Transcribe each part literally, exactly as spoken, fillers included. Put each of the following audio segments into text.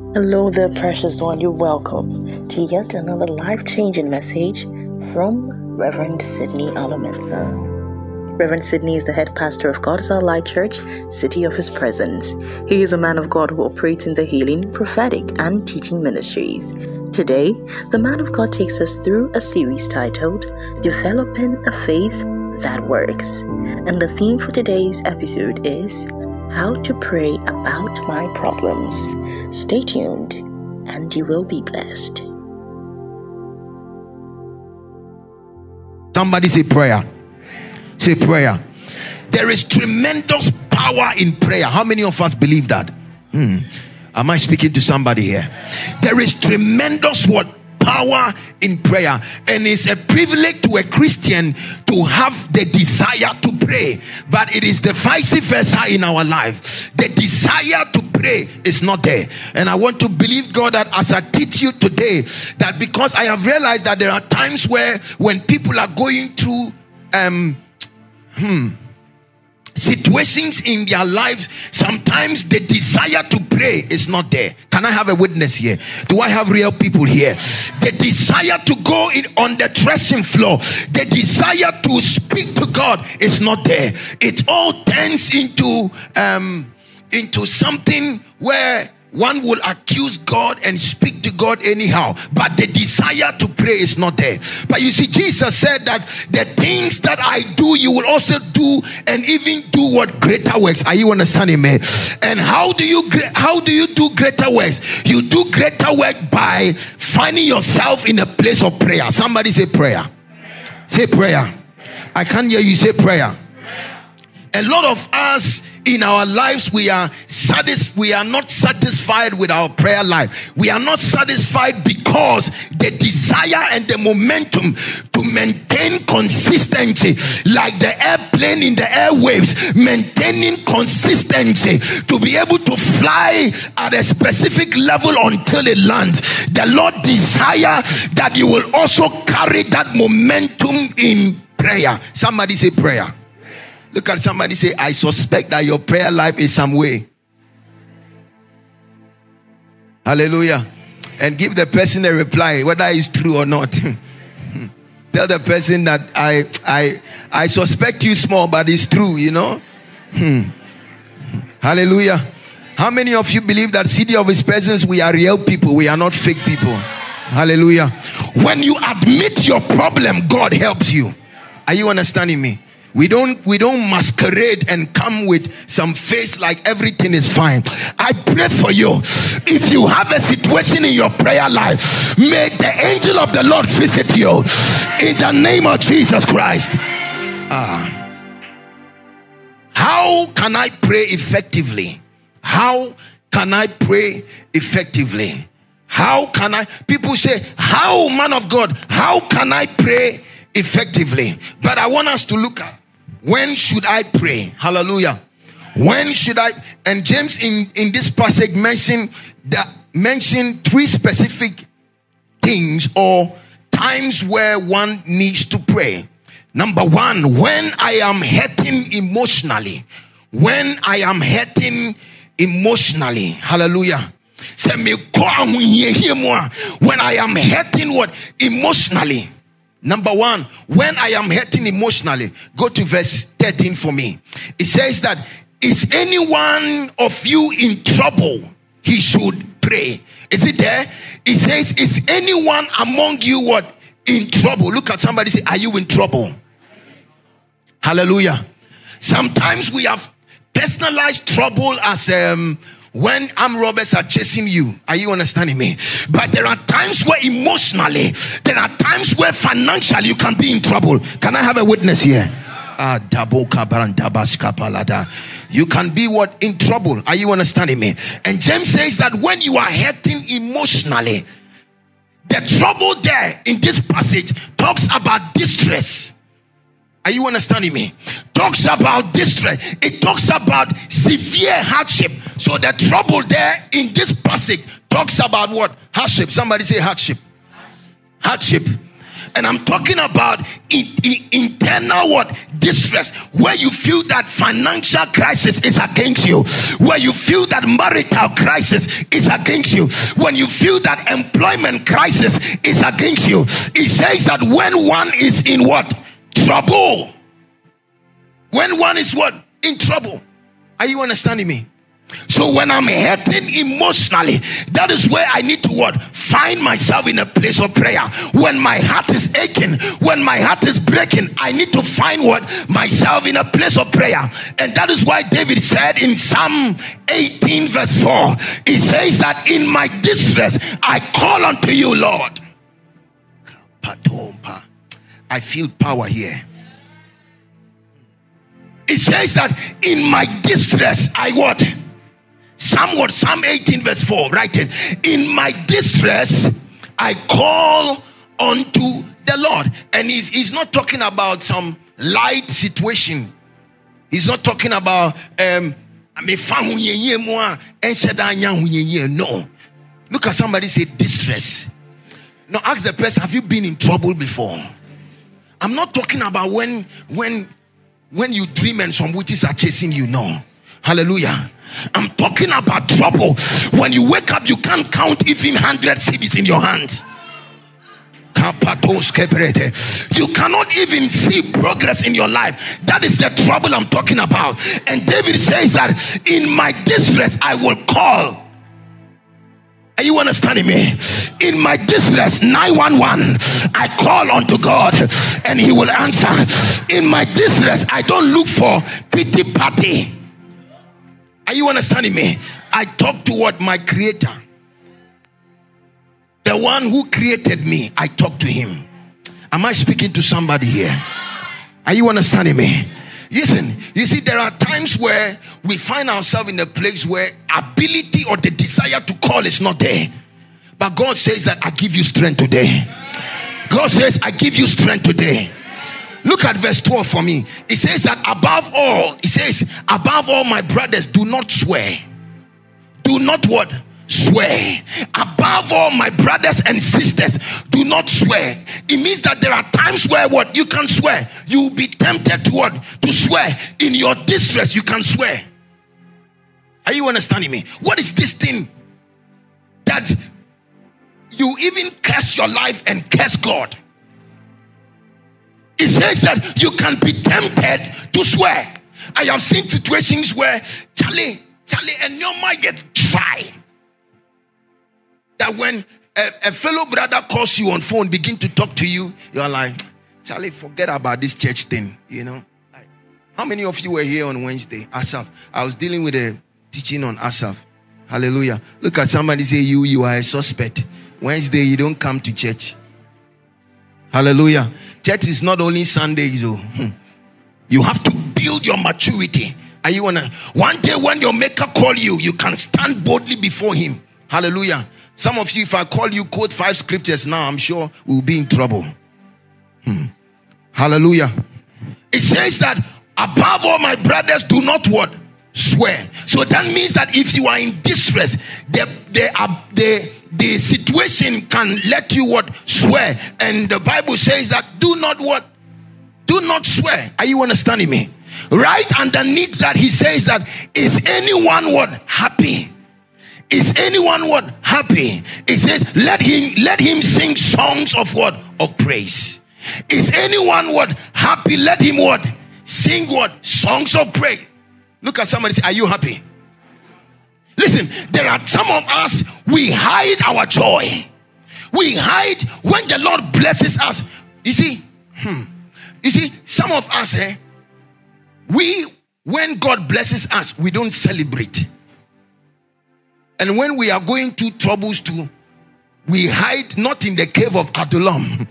Hello there, precious one. You're welcome to yet another life-changing message from Reverend Sidney Alamentha. Reverend Sidney is the head pastor of God's Our Light Church, City of His Presence. He is a man of God who operates in the healing, prophetic, and teaching ministries. Today, the man of God takes us through a series titled Developing a Faith That Works. And the theme for today's episode is How to Pray About My Problems. Stay tuned and you will be blessed. Somebody say prayer. Say prayer. There is tremendous power in prayer. How many of us believe that? Hmm. Am I speaking to somebody here? There is tremendous what? Power in prayer. And it's a privilege to a Christian to have the desire to pray. But it is the vice versa in our life. The desire to pray is not there. And I want to believe God that as I teach you today, that because I have realized that there are times where when people are going through um hmm situations in their lives, sometimes the desire to pray is not there. Can I have a witness here? Do I have real people here? The desire to go in on the threshing floor, the desire to speak to God is not there. It all turns into um into something where one will accuse God and speak to God anyhow, but the desire to pray is not there. But you see, Jesus said that the things that I do, you will also do, and even do what greater works. Are you understanding me? And how do you how do you do greater works? You do greater work by finding yourself in a place of prayer. Somebody say prayer. Say prayer. I can't hear you say prayer. A lot of us in our lives, we are satisfied. We are not satisfied with our prayer life. We are not satisfied because the desire and the momentum to maintain consistency, like the airplane in the airwaves, maintaining consistency to be able to fly at a specific level until it lands. The Lord desire that you will also carry that momentum in prayer. Somebody say prayer. Look at somebody, say, I suspect that your prayer life is some way. Hallelujah. And give the person a reply, whether it's true or not. Tell the person that I I I suspect you small, but it's true, you know. Hmm. Hallelujah. How many of you believe that City of His Presence, we are real people, we are not fake people? Hallelujah. When you admit your problem, God helps you. Are you understanding me? We don't we don't masquerade and come with some face like everything is fine. I pray for you. If you have a situation in your prayer life, may the angel of the Lord visit you in the name of Jesus Christ. Ah. How can I pray effectively? How can I pray effectively? How can I? People say, how, man of God, how can I pray effectively? But I want us to look at, when should I pray? Hallelujah. When should I? And James in, in this passage mentioned that mentioned three specific things or times where one needs to pray. Number one, when I am hurting emotionally. When I am hurting emotionally. Hallelujah. When I am hurting what? Emotionally. Number one, when I am hurting emotionally. Go to verse thirteen for me. It says that, is any one of you in trouble? He should pray. Is it there? It says, is anyone among you what? In trouble. Look at somebody, say, are you in trouble? Hallelujah. Sometimes we have personalized trouble as um when armed robbers are chasing you. Are you understanding me? But there are times where emotionally, there are times where financially you can be in trouble. Can I have a witness here? You can be what? In trouble. Are you understanding me? And James says that when you are hurting emotionally, the trouble there in this passage talks about distress. Are you understanding me? Talks about distress. It talks about severe hardship. So the trouble there in this passage talks about what? Hardship. Somebody say hardship. Hardship. And I'm talking about in, in, internal what? Distress. Where you feel that financial crisis is against you. Where you feel that marital crisis is against you. When you feel that employment crisis is against you. It says that when one is in what? Trouble. When one is what? In trouble. Are you understanding me? So when I'm hurting emotionally, that is where I need to what? Find myself in a place of prayer. When my heart is aching, when my heart is breaking, I need to find what? Myself in a place of prayer. And that is why David said in Psalm eighteen verse four, he says that in my distress, I call unto you, Lord. I feel power here. It says that in my distress, I what? Psalm what? Psalm eighteen verse four. Write it. In my distress, I call unto the Lord. And he's, he's not talking about some light situation. He's not talking about um no. Look at somebody say distress. Now ask the person, have you been in trouble before? I'm not talking about when when when you dream and some witches are chasing you. No. Hallelujah. I'm talking about trouble. When you wake up, you can't count even one hundred cedis in your hands. You cannot even see progress in your life. That is the trouble I'm talking about. And David says that in my distress I will call. Are you understanding me? In my distress, nine one one, I call unto God and he will answer. In my distress, I don't look for pity party. Are you understanding me? I talk to what? My creator. The one who created me, I talk to him. Am I speaking to somebody here? Are you understanding me? Listen, you see, there are times where we find ourselves in a place where ability or the desire to call is not there. But God says that I give you strength today. God says, I give you strength today. Look at verse twelve for me. It says that above all, it says, above all, my brothers, do not swear. Do not what? Swear. Above all, my brothers and sisters, do not swear. It means that there are times where what? You can swear. You will be tempted to what? To swear. In your distress, you can swear. Are you understanding me? What is this thing that you even curse your life and curse God? It says that you can be tempted to swear. I have seen situations where Charlie, Charlie, and your mind get dry. That when a, a fellow brother calls you on phone, begin to talk to you, you're like, Charlie, forget about this church thing. You know, like, how many of you were here on Wednesday? Asaph. I was dealing with a teaching on Asaph. Hallelujah. Look at somebody say, you, you are a suspect. Wednesday, you don't come to church. Hallelujah. Church is not only Sundays. Oh. You have to build your maturity. Are you wanna? One day when your maker call you, you can stand boldly before him. Hallelujah. Some of you, if I call you, quote five scriptures now, I'm sure we'll be in trouble. Hmm. Hallelujah. It says that above all, my brothers, do not what? Swear. So that means that if you are in distress, the the, uh, the, the situation can let you what? Swear. And the Bible says that do not what? Do not swear. Are you understanding me? Right underneath that, he says that, is anyone what? Happy? Is anyone what? Happy? It says, let him let him sing songs of what? Of praise. Is anyone what? Happy? Let him what? Sing what? Songs of praise. Look at somebody, say, are you happy? Listen, there are some of us, we hide our joy. We hide when the Lord blesses us. You see, hmm. You see, some of us, eh, we, when God blesses us, we don't celebrate. And when we are going through troubles too, we hide not in the cave of Adullam.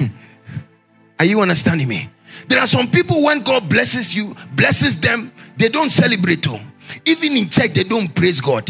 Are you understanding me? There are some people, when God blesses you, blesses them, they don't celebrate too. Even in church, they don't praise God.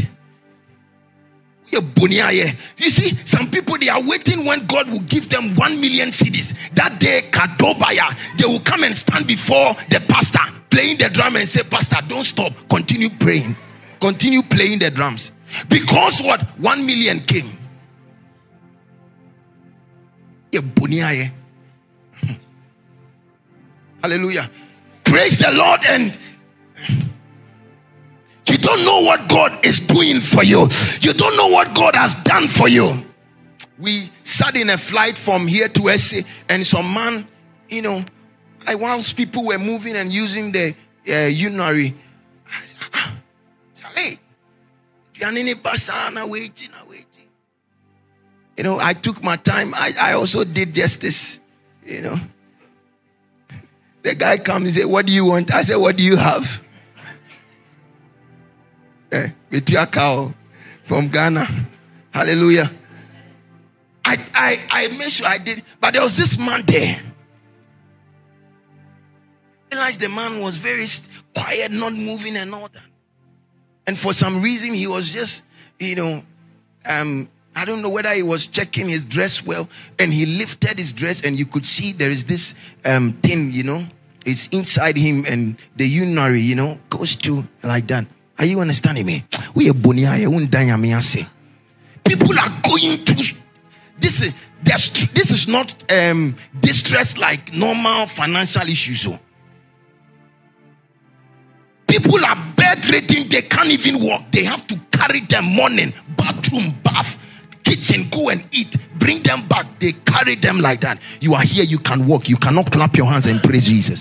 You see, some people, they are waiting when God will give them one million cedis. That day, Kadobaya, they will come and stand before the pastor, playing the drum and say, Pastor, don't stop. Continue praying. Continue playing the drums. Because what? One million came. Hallelujah. Praise the Lord. And you don't know what God is doing for you. You don't know what God has done for you. We sat in a flight from here to S A, and some man, you know, I once people were moving and using the uh, urinary. I said, ah, Charlie, you're in a basana waiting, waiting. You know, I took my time. I, I also did justice. You know, the guy comes and says, "What do you want?" I said, "What do you have?" Eh, with your cow from Ghana. Hallelujah. I, I, I made sure I did, but there was this man there. I realized the man was very quiet, not moving and all that. And for some reason, he was just, you know, um, I don't know whether he was checking his dress well, and he lifted his dress, and you could see there is this um, thing, you know, it's inside him, and the urinary, you know, goes to like that. Are you understanding me? We are people are going through. This is this is not um, distress like normal financial issues. So. People are bedridden, they can't even walk. They have to carry them morning, bathroom, bath, kitchen, go and eat, bring them back. They carry them like that. You are here, you can walk. You cannot clap your hands and praise Jesus.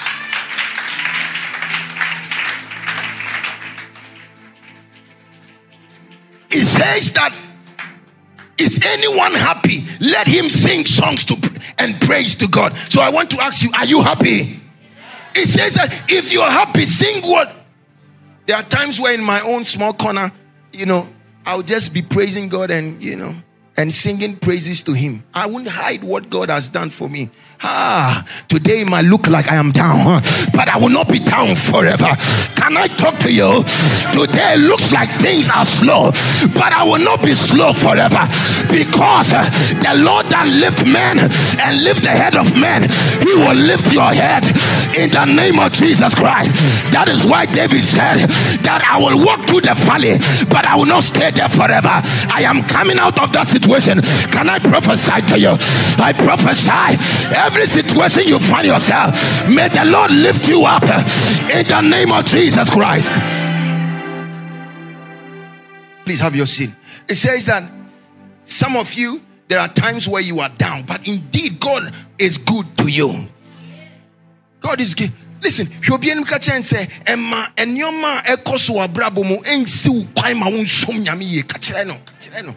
It says that, is anyone happy? Let him sing songs to and praise to God. So I want to ask you, are you happy? It says that if you're happy, sing what? There are times where in my own small corner, you know, I'll just be praising God and, you know, and singing praises to him. I won't hide what God has done for me. Ah, today it might look like I am down, huh? But I will not be down forever. Can I talk to you? Today it looks like things are slow, but I will not be slow forever, because uh, the Lord that lift men and lift the head of men, he will lift your head in the name of Jesus Christ. That is why David said that I will walk through the valley, but I will not stay there forever. I am coming out of that situation. Can I prophesy to you? I prophesy every situation you find yourself, may the Lord lift you up in the name of Jesus Christ. Please have your seat. It says that some of you, there are times where you are down, but indeed God is good to you. God is good. Listen, you'll be in the and say, Emma, and your ma echoes wa brabomo, and so quite my own sum yami, Kachireno, Kachireno.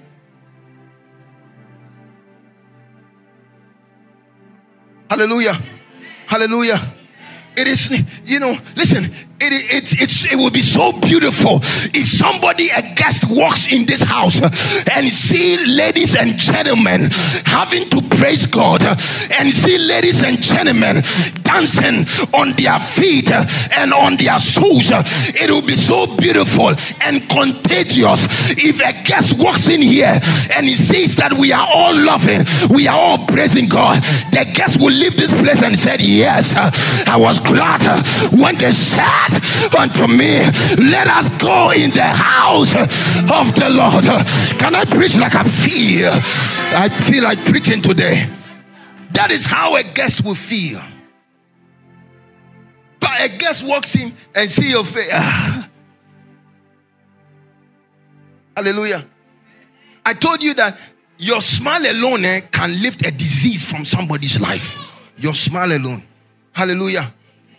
Hallelujah. Hallelujah. It is, you know, listen, it, it, it's, it will be so beautiful if somebody, a guest, walks in this house and see ladies and gentlemen having to praise God, and see ladies and gentlemen dancing on their feet and on their shoes. It will be so beautiful and contagious if a guest walks in here and he sees that we are all loving, we are all praising God. The guest will leave this place and said, yes, I was glad when they said unto me, let us go in the house of the Lord. Can I preach like I feel? I feel like preaching today. That is how a guest will feel. But a guest walks in and see your face. Hallelujah. I told you that your smile alone eh, can lift a disease from somebody's life. Your smile alone. Hallelujah.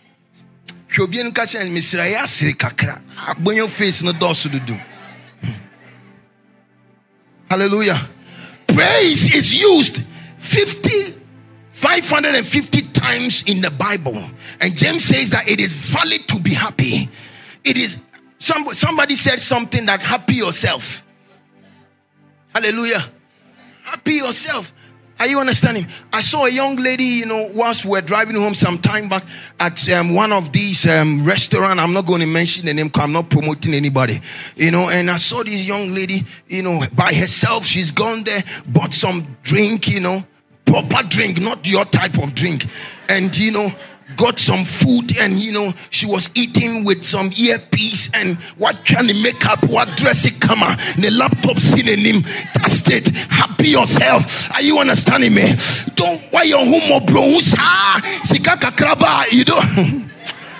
Hallelujah. Praise is used fifty, five hundred fifty times in the Bible. And James says that it is valid to be happy. It is, somebody, somebody said something that happy yourself. Hallelujah. Happy yourself. Are you understanding? I saw a young lady, you know, whilst we were driving home some time back at um, one of these um, restaurants. I'm not going to mention the name because I'm not promoting anybody, you know. And I saw this young lady, you know, by herself. She's gone there, bought some drink, you know, proper drink, not your type of drink. And, you know, got some food, and you know, she was eating with some earpiece and what kind of makeup, what dressing camera, the laptop sitting him. That's waste it. Happy yourself. Are you understanding me? Don't why your homo bro. You don't.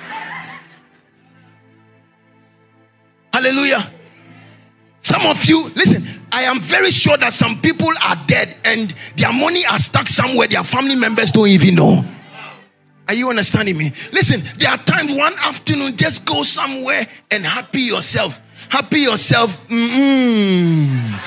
Hallelujah. Some of you, listen, I am very sure that some people are dead and their money are stuck somewhere their family members don't even know. Are you understanding me? Listen, there are times one afternoon, just go somewhere and happy yourself. Happy yourself. Mm-mm.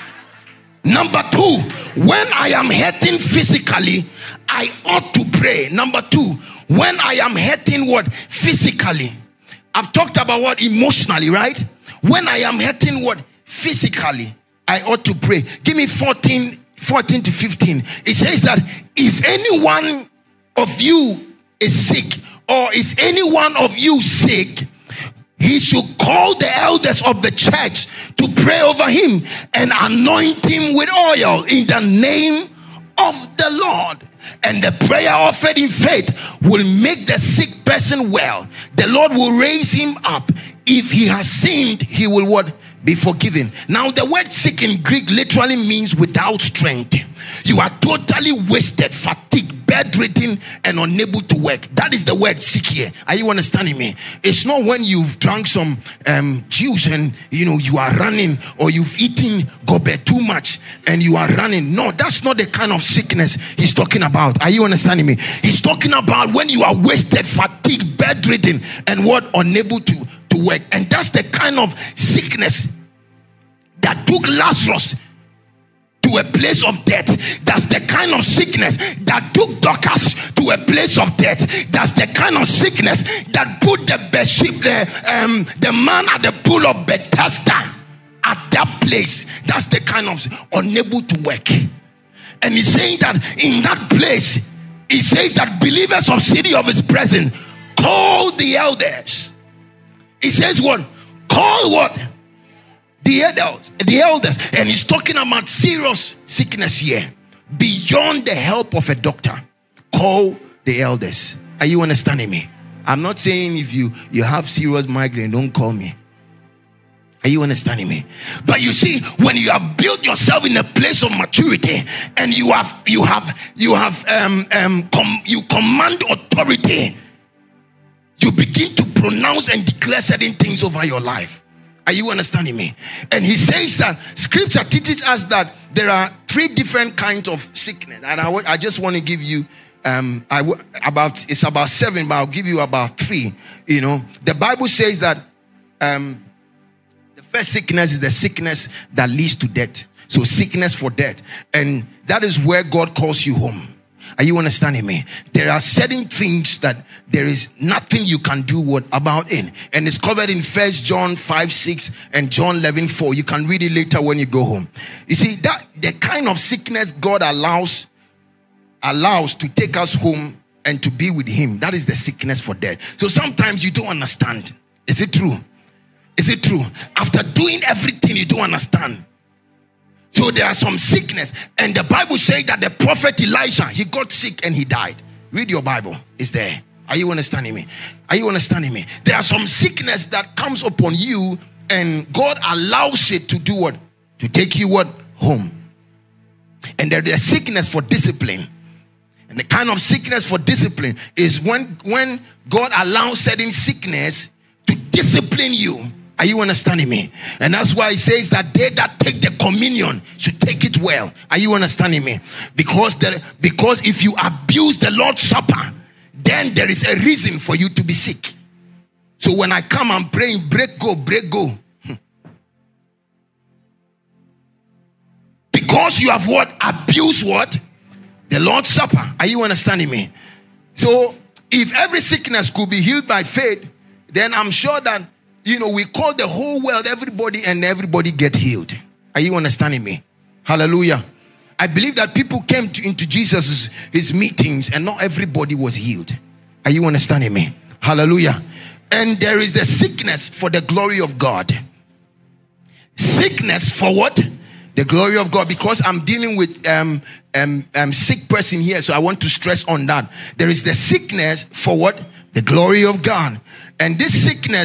Number two, when I am hurting physically, I ought to pray. Number two, when I am hurting what? Physically. I've talked about what? Emotionally, right? When I am hurting what? Physically, I ought to pray. Give me fourteen, fourteen to fifteen. It says that if any one of you is sick, or is any one of you sick, he should call the elders of the church to pray over him and anoint him with oil in the name of the Lord. And the prayer offered in faith will make the sick person well. The Lord will raise him up. If he has sinned, he will what? Be forgiven. Now the word sick in Greek literally means without strength. You are totally wasted, fatigued, bedridden, and unable to work. That is the word sick here. Are you understanding me? It's not when you've drunk some um, juice and you know you are running, or you've eaten gobe too much and you are running. No, that's not the kind of sickness he's talking about. Are you understanding me? He's talking about when you are wasted, fatigued, bedridden, and what? Unable to to work. And that's the kind of sickness that took Lazarus to a place of death. That's the kind of sickness that took Dorcas to a place of death. That's the kind of sickness that put the bishop, the, um, the man at the pool of Bethesda at that place. That's the kind of unable to work. And he's saying that in that place, he says that believers of city of his presence call the elders. He says what? Call what? The elders. The elders. And he's talking about serious sickness here. Beyond the help of a doctor. Call the elders. Are you understanding me? I'm not saying if you, you have serious migraine, don't call me. Are you understanding me? But you see, when you have built yourself in a place of maturity and you have you have you have um um com- you command authority, you begin to pronounce and declare certain things over your life. Are you understanding me? And he says that scripture teaches us that there are three different kinds of sickness. And I, w- I just want to give you um I w- about it's about seven, but I'll give you about three. You know, the Bible says that um the first sickness is the sickness that leads to death. So sickness for death. And that is where God calls you home. Are you understanding me? There are certain things that there is nothing you can do what about it. And it's covered in First John five six and John eleven four. You can read it later when you go home. You see, that the kind of sickness God allows allows to take us home and to be with him, that is the sickness for death. So sometimes you don't understand. Is it true? Is it true? After doing everything, you don't understand. So there are some sickness, and the Bible says that the prophet Elijah, he got sick and he died. Read your Bible, it's there. Are you understanding me? Are you understanding me? There are some sickness that comes upon you, and God allows it to do what? To take you what? Home. And there is sickness for discipline. And the kind of sickness for discipline is when, when God allows certain sickness to discipline you. Are you understanding me? And that's why he says that they that take the communion should take it well. Are you understanding me? Because the, because if you abuse the Lord's Supper, then there is a reason for you to be sick. So when I come and praying, break go, break go. Because you have what? Abused what? The Lord's Supper. Are you understanding me? So if every sickness could be healed by faith, then I'm sure that, you know, we call the whole world, everybody, and everybody get healed. Are you understanding me? Hallelujah. I believe that people came to, into Jesus' his meetings and not everybody was healed. Are you understanding me? Hallelujah. And there is the sickness for the glory of God. Sickness for what? The glory of God. Because I'm dealing with um, um, um sick person here, so I want to stress on that. There is the sickness for what? The glory of God. And this sickness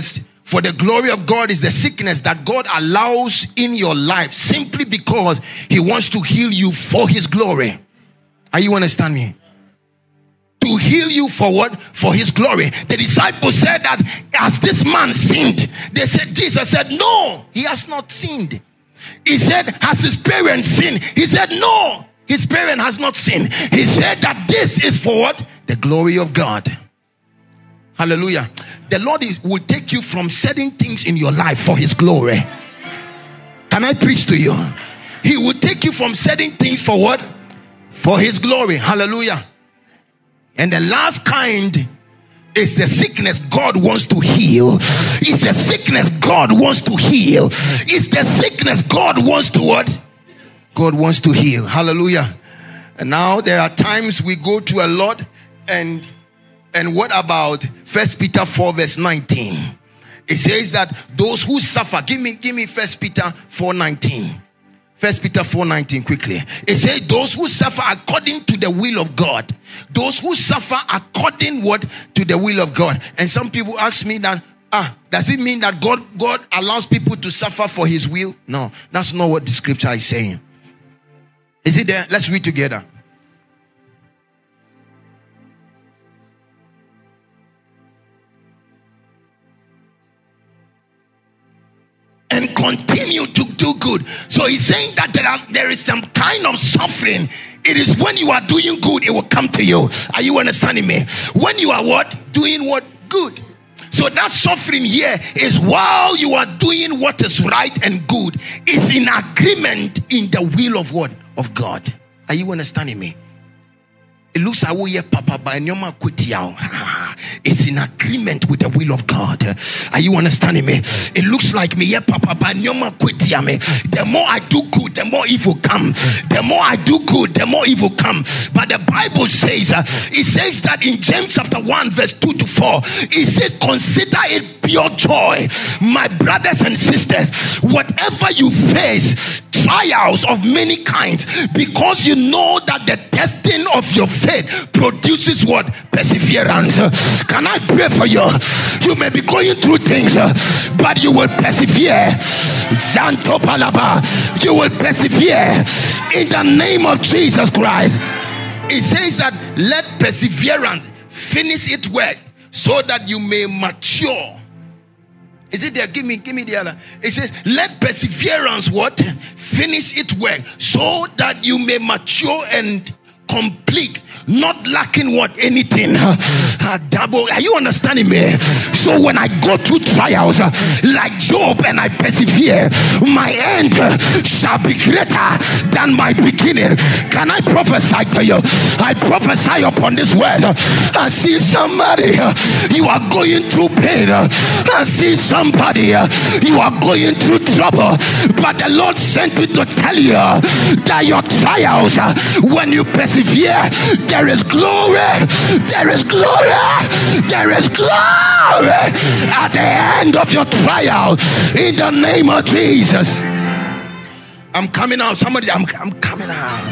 For the glory of God is the sickness that God allows in your life simply because he wants to heal you for his glory. Are you understand me? To heal you for what? For his glory. The disciples said that as this man sinned, they said, Jesus said, no, he has not sinned. He said, has his parents sinned? He said, no, his parent has not sinned. He said that this is for what? The glory of God. Hallelujah. The Lord is, will take you from certain things in your life for his glory. Can I preach to you? He will take you from certain things for what? For his glory. Hallelujah. And the last kind is the sickness God wants to heal. It's the sickness God wants to heal. It's the sickness God wants to what? God wants to heal. Hallelujah. And now there are times we go through a lot. And and what about First Peter four verse nineteen? It says that those who suffer, give me give me First Peter four nineteen. First Peter four nineteen, quickly. It says those who suffer according to the will of God. Those who suffer according what? To the will of God. And some people ask me that, ah, does it mean that God, God allows people to suffer for his will? No, that's not what the scripture is saying. Is it there? Let's read together. And continue to do good. So he's saying that there, are, there is some kind of suffering. It is when you are doing good, it will come to you. Are you understanding me? When you are what? Doing what? Good. So that suffering here is while you are doing what is right and good, is in agreement in the will of what? Of God. Are you understanding me? It looks like we papa by nyoma kutiao. It's in agreement with the will of God. Are you understanding me? It looks like me papa by nyoma kutiame. The more I do good, the more evil come. The more I do good, the more evil come. But the Bible says, uh, it says that in James chapter one verse two to four, it says, consider it pure joy, my brothers and sisters, whatever you face, trials of many kinds, because you know that the testing of your faith produces what? Perseverance. Can I pray for you? You may be going through things, but you will persevere. Zanto Palaba. You will persevere in the name of Jesus Christ. It says that let perseverance finish its work so that you may mature. Is it there? Give me, give me the other. It says, let perseverance what? Finish its work so that you may mature and complete, not lacking what? Anything. Uh, double. Are you understanding me? So when I go through trials uh, like Job and I persevere, my end uh, shall be greater than my beginning. Can I prophesy to you? I prophesy upon this word. Uh, I see somebody, uh, you are going through pain. Uh, I see somebody, uh, you are going through trouble. But the Lord sent me to tell you uh, that your trials, uh, when you persevere, there is glory, there is glory, there is glory at the end of your trial in the name of Jesus. I'm coming out. Somebody, I'm, I'm coming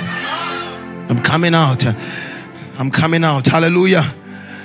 out. I'm coming out. I'm coming out. Hallelujah.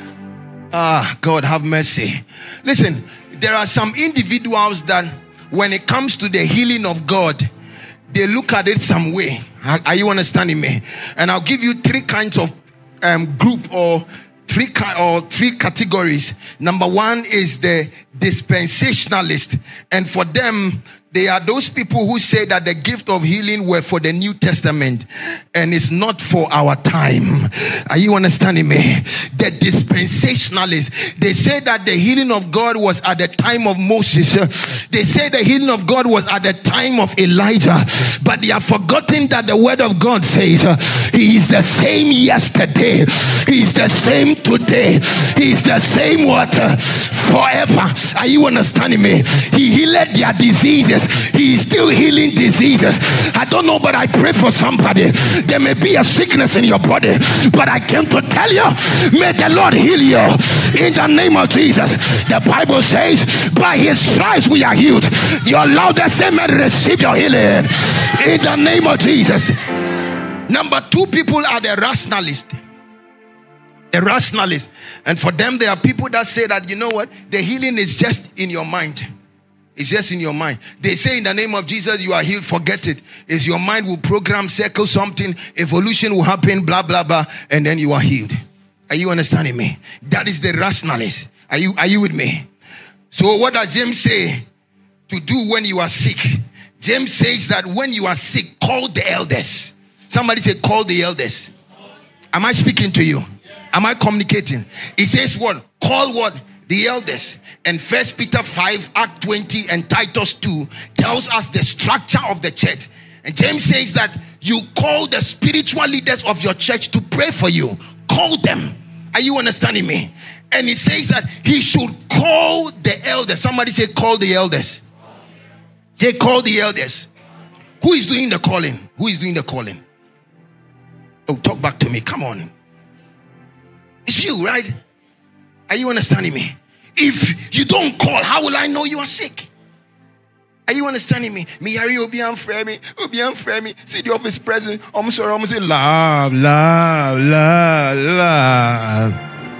Ah, God have mercy. Listen, there are some individuals that when it comes to the healing of God, they look at it some way. Are you understanding me? And I'll give you three kinds of um, group or three or three categories. Number one is the dispensationalist, and for them, they are those people who say that the gift of healing were for the New Testament and it's not for our time. Are you understanding me? The dispensationalists, they say that the healing of God was at the time of Moses. They say the healing of God was at the time of Elijah, but they have forgotten that the word of God says uh, he is the same yesterday, he is the same today, he is the same what? Uh, forever. Are you understanding me? He healed their diseases. He is still healing diseases. I don't know, but I pray for somebody. There may be a sickness in your body, but I came to tell you, may the Lord heal you in the name of Jesus. The Bible says, by his stripes we are healed. Your loudest amen, receive your healing in the name of Jesus. Number two people are the rationalists. The A rationalist. And for them, there are people that say that, you know what? The healing is just in your mind. It's just in your mind. They say in the name of Jesus, you are healed. Forget it. It's your mind will program, circle something. Evolution will happen, blah, blah, blah. And then you are healed. Are you understanding me? That is the rationalist. Are you, are you with me? So what does James say to do when you are sick? James says that when you are sick, call the elders. Somebody say, call the elders. Am I speaking to you? Am I communicating? He says what? Call what? The elders. And First Peter five, Act twenty, and Titus two tells us the structure of the church. And James says that you call the spiritual leaders of your church to pray for you. Call them. Are you understanding me? And he says that he should call the elders. Somebody say, call the elders. Say, call the elders. Who is doing the calling? Who is doing the calling? Oh, talk back to me. Come on. It's you, right? Are you understanding me? If you don't call, how will I know you are sick? Are you understanding me? Me yari obi amfremi, obi amfremi. See the office president. I'm sorry, I'm saying love, love, love, love.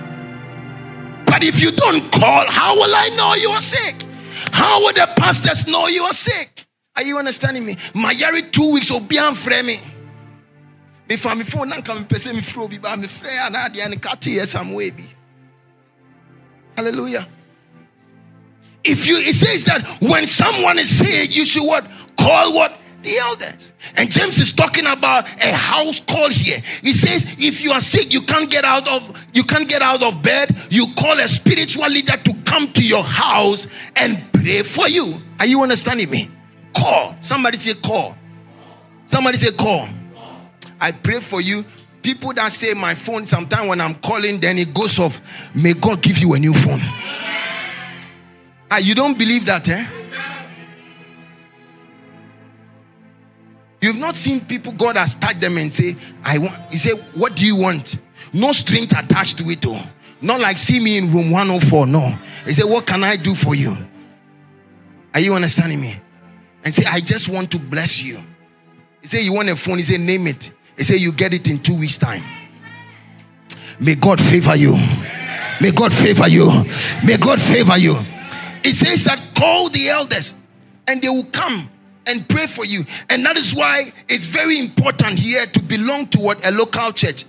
But if you don't call, how will I know you are sick? How will the pastors know you are sick? Are you understanding me? My yari two weeks obi amfremi. Me for me phone nan come pese me fro bi ba me frɛ na de an kati yes am way bi. Hallelujah. If you, it says that when someone is sick, you should what? Call what? The elders. And James is talking about a house call here. He says if you are sick, you can't get out of you can't get out of bed. You call a spiritual leader to come to your house and pray for you. Are you understanding me? Call. Somebody say call. Somebody say call. I pray for you. People that say my phone, sometimes when I'm calling, then it goes off. May God give you a new phone. Ah, you don't believe that, eh? You've not seen people, God has touched them and say, I want, he said, what do you want? No strings attached to it, oh. Not like see me in room one oh four, no. He said, what can I do for you? Are you understanding me? And say, I just want to bless you. He said, you want a phone? He said, name it. He said, you get it in two weeks' time. May God favor you. May God favor you. May God favor you. It says that call the elders and they will come and pray for you. And that is why it's very important here to belong to what? A local church.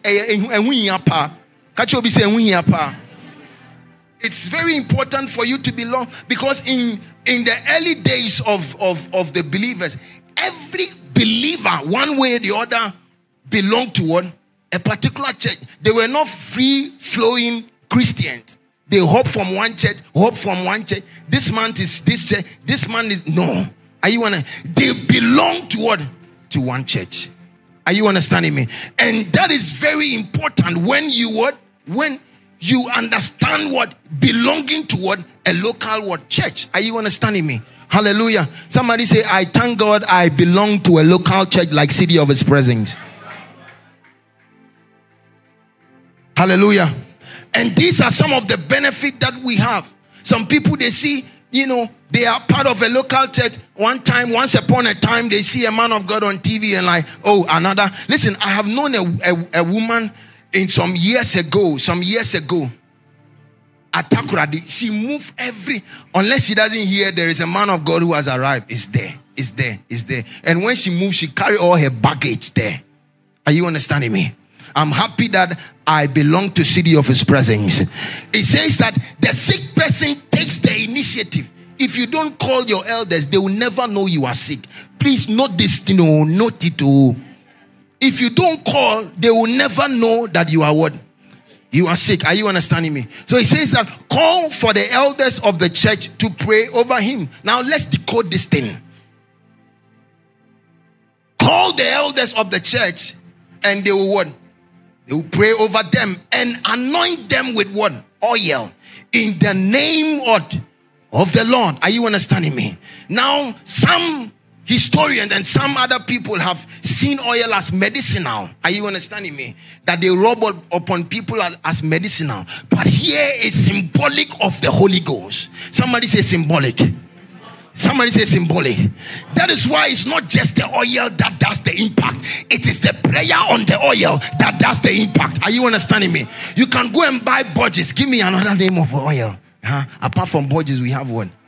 It's very important for you to belong, because in, in the early days of, of, of the believers, every believer, one way or the other, belonged to what? A particular church. They were not free-flowing Christians. They hop from one church, hop from one church. This man is this church. This man is no. Are you wanna? They belong to what? To one church. Are you understanding me? And that is very important when you what? When you understand what belonging to what? A local what? Church. Are you understanding me? Hallelujah. Somebody say, I thank God I belong to a local church like City of His Presence. Hallelujah. And these are some of the benefits that we have. Some people, they see, you know, they are part of a local church. One time, once upon a time, they see a man of God on T V and like, oh, another. Listen, I have known a, a, a woman in some years ago, some years ago. At Takoradi, she moved every, unless she doesn't hear there is a man of God who has arrived. It's there, it's there, it's there. And when she moves, she carry all her baggage there. Are you understanding me? I'm happy that I belong to City of His Presence. It says that the sick person takes the initiative. If you don't call your elders, they will never know you are sick. Please note this, you know, note it. Oh. If you don't call, they will never know that you are what? You are sick. Are you understanding me? So it says that call for the elders of the church to pray over him. Now let's decode this thing. Call the elders of the church and they will what? They will pray over them and anoint them with what? Oil. In the name of, of the Lord. Are you understanding me? Now, some historians and some other people have seen oil as medicinal. Are you understanding me? That they rub upon people as, as medicinal. But here is symbolic of the Holy Ghost. Somebody say symbolic. Somebody say symbolic. That is why it's not just the oil that does the impact. It is the prayer on the oil that does the impact. Are you understanding me? You can go and buy Borges. Give me another name of oil. Huh? Apart from Borges, we have one.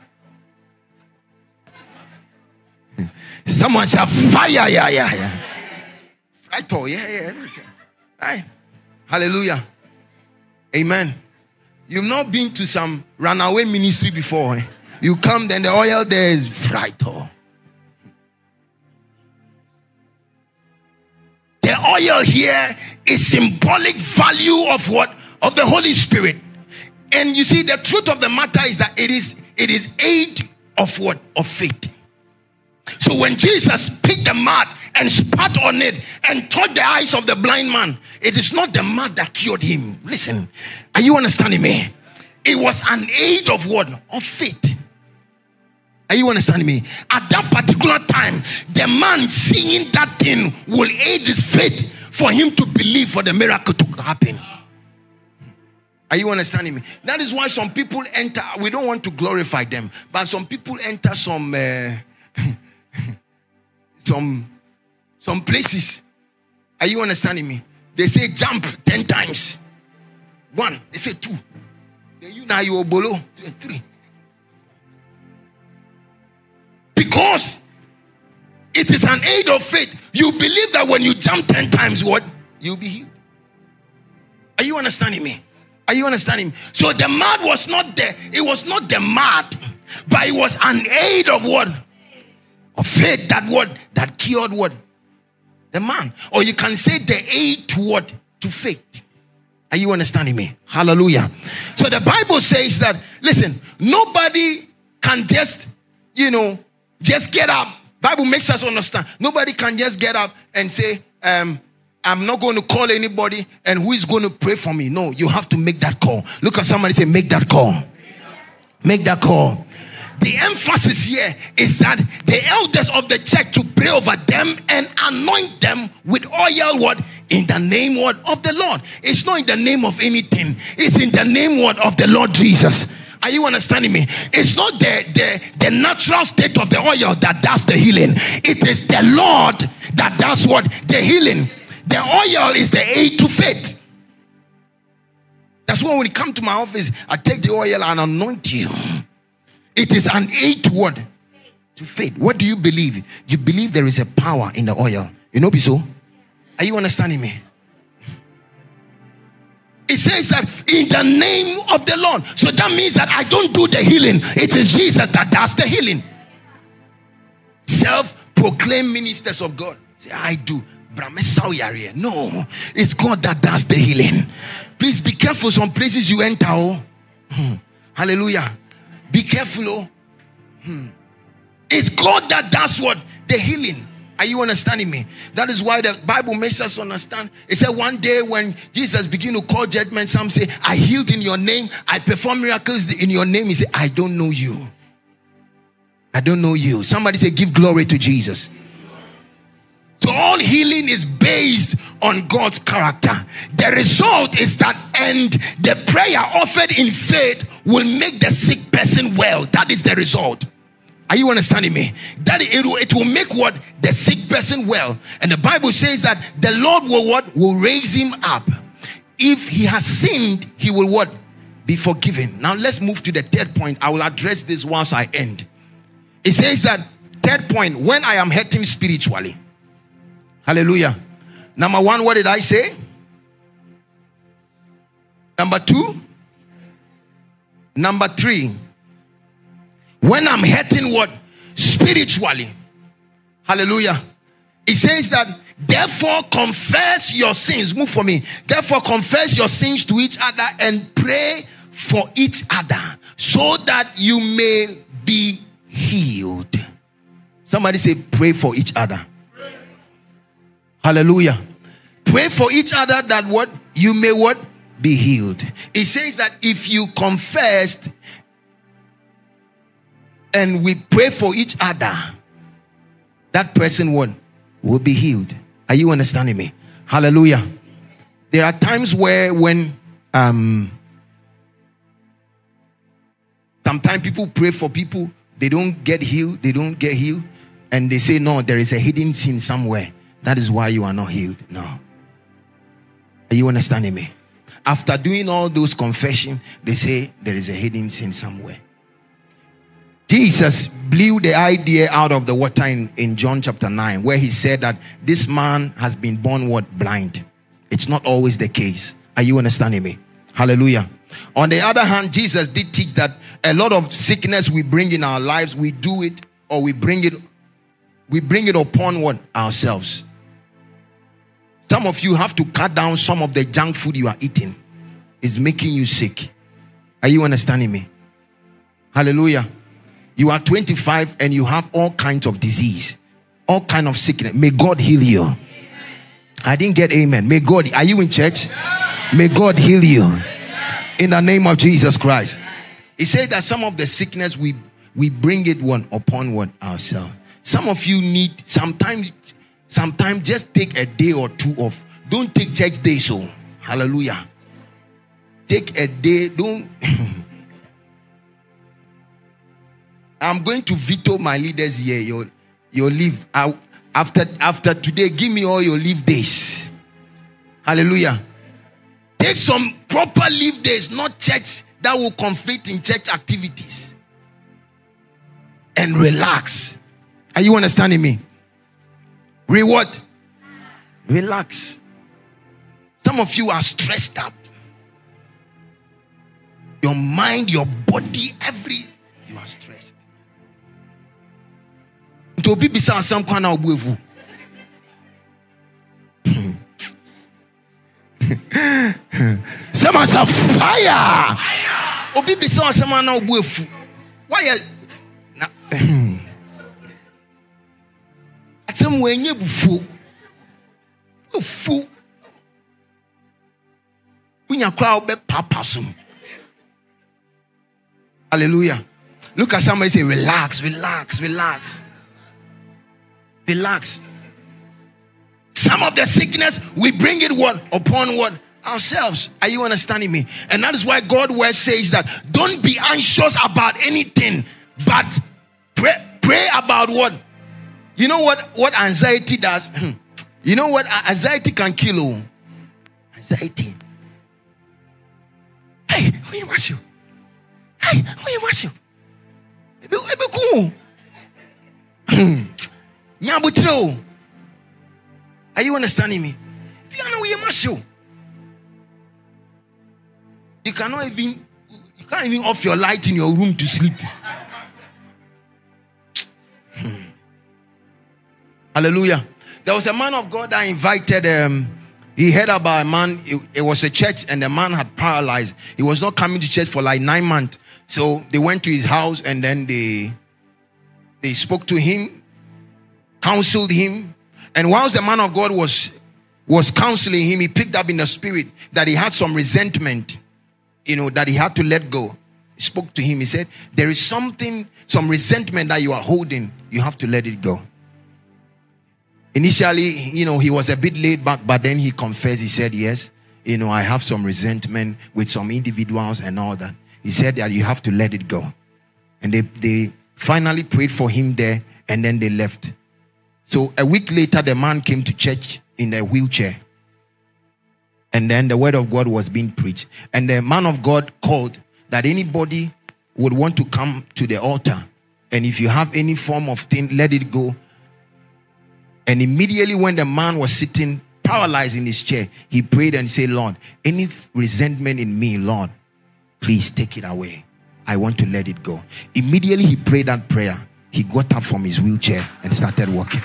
Someone said fire. Yeah, yeah, yeah. Right, oh, yeah, yeah. Right. Hallelujah. Amen. You've not been to some runaway ministry before. Eh? You come, then the oil there is fright. Oh. The oil here is symbolic value of what? Of the Holy Spirit. And you see, the truth of the matter is that it is it is aid of what? Of faith. So when Jesus picked the mud and spat on it and touched the eyes of the blind man, it is not the mud that cured him. Listen, are you understanding me? It was an aid of what? Of faith. Are you understanding me? At that particular time, the man seeing that thing will aid his faith for him to believe for the miracle to happen. Are you understanding me? That is why some people enter. We don't want to glorify them, but some people enter some uh, some some places. Are you understanding me? They say jump ten times. One. They say two. Then you now you below three. Because it is an aid of faith. You believe that when you jump ten times, what? You'll be healed. Are you understanding me? Are you understanding? So the mud was not there. It was not the mud, but it was an aid of what? Of faith. That what? That cured what? The man. Or you can say the aid to what? To faith. Are you understanding me? Hallelujah. So the Bible says that, listen, nobody can just, you know, just get up. Bible makes us understand. Nobody can just get up and say, um, I'm not going to call anybody, and who is going to pray for me? No, you have to make that call. Look at somebody, say, make that call. Make that call. The emphasis here is that the elders of the church to pray over them and anoint them with oil, what? In the name, what? Of the Lord. It's not in the name of anything. It's in the name, what? Of the Lord Jesus. Are you understanding me? It's not the, the, the natural state of the oil that does the healing. It is the Lord that does what? The healing. The oil is the aid to faith. That's why when you come to my office, I take the oil and anoint you. It is an aid to what? To faith. What do you believe? You believe there is a power in the oil. You know, so? Are you understanding me? It says that in the name of the Lord. So that means that I don't do the healing. It is Jesus that does the healing. Self-proclaimed ministers of God. Say, I do. No, it's God that does the healing. Please be careful. Some places you enter. Oh. Hmm. Hallelujah. Be careful. Oh. Hmm. It's God that does what? The healing. Are you understanding me? That is why the Bible makes us understand. It said one day when Jesus began to call judgment, some say, I healed in your name. I perform miracles in your name. He said, I don't know you. I don't know you. Somebody say, give glory to Jesus. So all healing is based on God's character. The result is that, and the prayer offered in faith will make the sick person well. That is the result. Are you understanding me? That it will, it will make what? The sick person well. And the Bible says that the Lord will what? Will raise him up. If he has sinned, he will what? Be forgiven. Now let's move to the third point. I will address this once I end. It says that, third point, when I am hurting spiritually. Hallelujah. Number one, what did I say? Number two. Number three. When I'm hurting what? Spiritually. Hallelujah. It says that, therefore confess your sins. Move for me. Therefore confess your sins to each other and pray for each other so that you may be healed. Somebody say, pray for each other. Hallelujah. Pray for each other that what? You may what? Be healed. It says that if you confessed and we pray for each other, that person what? Will be healed. Are you understanding me? Hallelujah. There are times where when um sometimes people pray for people, they don't get healed, they don't get healed, and they say, no, there is a hidden sin somewhere. That is why you are not healed. No. Are you understanding me? After doing all those confessions, they say there is a hidden sin somewhere. Jesus blew the idea out of the water in, in John chapter nine, where he said that this man has been born what? Blind. It's not always the case. Are you understanding me? Hallelujah. On the other hand, Jesus did teach that a lot of sickness we bring in our lives, we do it or we bring it, we bring it upon what? Ourselves. Some of you have to cut down some of the junk food you are eating. It's making you sick. Are you understanding me? Hallelujah. You are twenty-five and you have all kinds of disease, all kind of sickness. May God heal you. I didn't get amen. May God, are you in church? May God heal you in the name of Jesus Christ. He said that some of the sickness we we bring it one upon one ourselves. Some of you need sometimes sometimes just take a day or two off. Don't take church days. So hallelujah. Take a day. Don't. I'm going to veto my leaders here. Your your leave I, after after today. Give me all your leave days. Hallelujah. Take some proper leave days, not church that will conflict in church activities. And relax. Are you understanding me? Reward. Relax. Some of you are stressed up. Your mind, your body, every you are stressed. To be beside some kind of with someone's a fire. Obi beside someone now with why? At some way you fool, you fool. When you crowd be papasum. Hallelujah. Look at somebody say, relax, relax, relax. Relax. Some of the sickness, we bring it one upon one ourselves. Are you understanding me? And that is why God's word says that don't be anxious about anything, but pray, pray about what? You know what, what anxiety does? You know what anxiety can kill? Anxiety. Hey, who you watch you? Hey, who you watch you? Are you understanding me? You cannot even you can't even off your light in your room to sleep. Hmm. Hallelujah. There was a man of God that invited um he heard about a man. It, it was a church and the man had paralyzed. He was not coming to church for like nine months. So they went to his house and then they they spoke to him, counseled him. And whilst the man of God was was counseling him, he picked up in the spirit that he had some resentment, you know, that he had to let go. He spoke to him. He said, there is something, some resentment that you are holding. You have to let it go. Initially, you know, he was a bit laid back, but then he confessed. He said, yes, you know, I have some resentment with some individuals and all that. He said that you have to let it go. And they, they finally prayed for him there, and then they left. So a week later, the man came to church in a wheelchair. And then the word of God was being preached. And the man of God called that anybody would want to come to the altar. And if you have any form of thing, let it go. And immediately when the man was sitting paralyzed in his chair, he prayed and said, Lord, any resentment in me, Lord, please take it away. I want to let it go. Immediately he prayed that prayer. He got up from his wheelchair and started walking.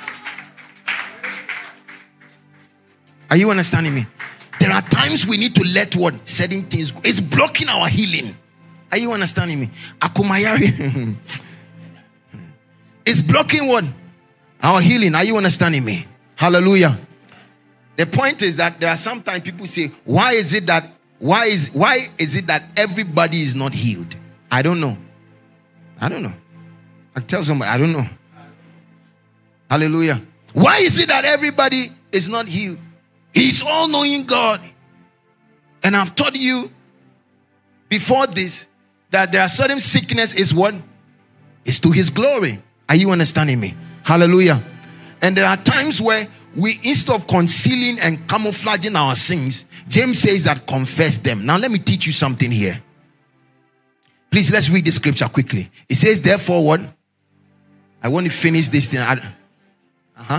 Are you understanding me? There are times we need to let what? Certain things go. It's blocking our healing. Are you understanding me? Akumayari. It's blocking what? Our healing. Are you understanding me? Hallelujah. The point is that there are sometimes people say, why is it that why is why is it that everybody is not healed? I don't know. I don't know. I tell somebody, I don't know. Hallelujah. Why is it that everybody is not healed? He's all-knowing God. And I've told you before this that there are certain sickness is what? It's to his glory. Are you understanding me? Hallelujah. And there are times where we, instead of concealing and camouflaging our sins, James says that confess them. Now let me teach you something here. Please, let's read the scripture quickly. It says, therefore, what? I want to finish this thing. Uh-huh.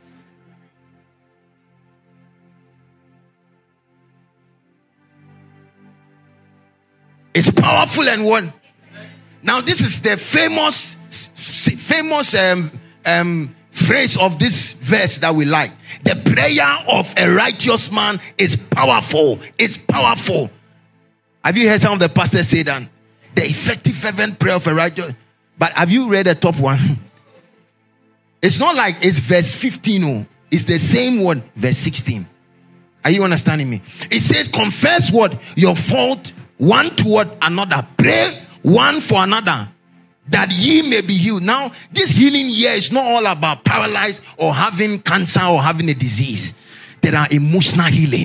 It's powerful and what? Now this is the famous, famous um, um, phrase of this verse that we like. The prayer of a righteous man is powerful. It's powerful. Have you heard some of the pastors say that? The effective fervent prayer of a righteous. But have you read the top one? It's not like it's verse fifteen. Oh, it's the same one, verse sixteen. Are you understanding me? It says, confess what? Your fault one toward another. Pray one for another, that ye may be healed. Now, this healing here is not all about paralyzed or having cancer or having a disease. There are emotional healing.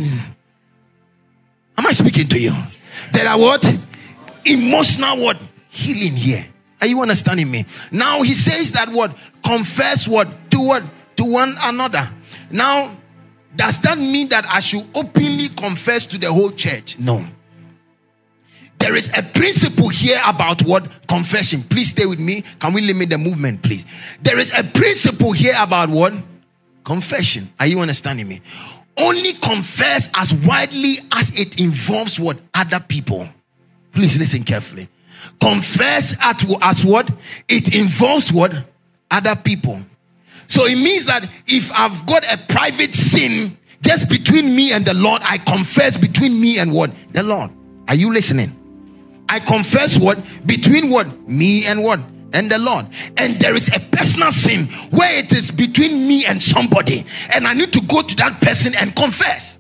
Am I speaking to you? There are what? Emotional what? Healing here. Are you understanding me? Now he says that what? Confess what? To what? To one another. Now, does that mean that I should openly confess to the whole church? No. There is a principle here about what? Confession. Please stay with me. Can we limit the movement, please? There is a principle here about what? Confession. Are you understanding me? Only confess as widely as it involves what? Other people. Please listen carefully. Confess at, as what? It involves what? Other people. So it means that if I've got a private sin just between me and the Lord, I confess between me and what? The Lord. Are you listening? I confess what? Between what? Me and what? And the Lord. And there is a personal sin where it is between me and somebody, and I need to go to that person and confess.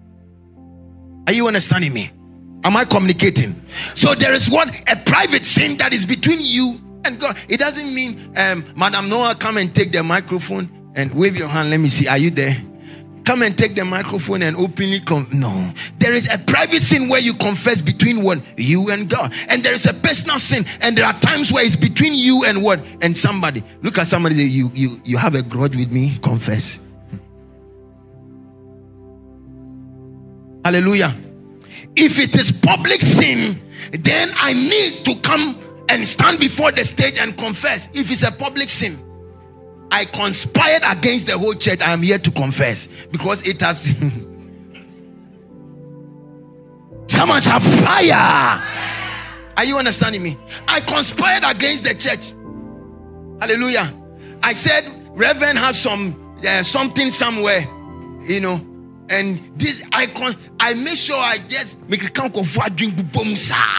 Are you understanding me? Am I communicating? So there is what? A private sin that is between you and God. It doesn't mean, um, Madam Noah, come and take the microphone and wave your hand. Let me see. Are you there? Come and take the microphone and openly come. No. There is a private sin where you confess between what? You and God. And there is a personal sin. And there are times where it's between you and what? And somebody. Look at somebody. Say, you, you, you have a grudge with me. Confess. Hallelujah. If it is public sin, then I need to come and stand before the stage and confess. If it's a public sin, I conspired against the whole church. I am here to confess because it has. Someone have fire. Are you understanding me? I conspired against the church. Hallelujah. I said, Reverend has some uh, something somewhere, you know, and this I con I make sure I just make a count of what drink boom.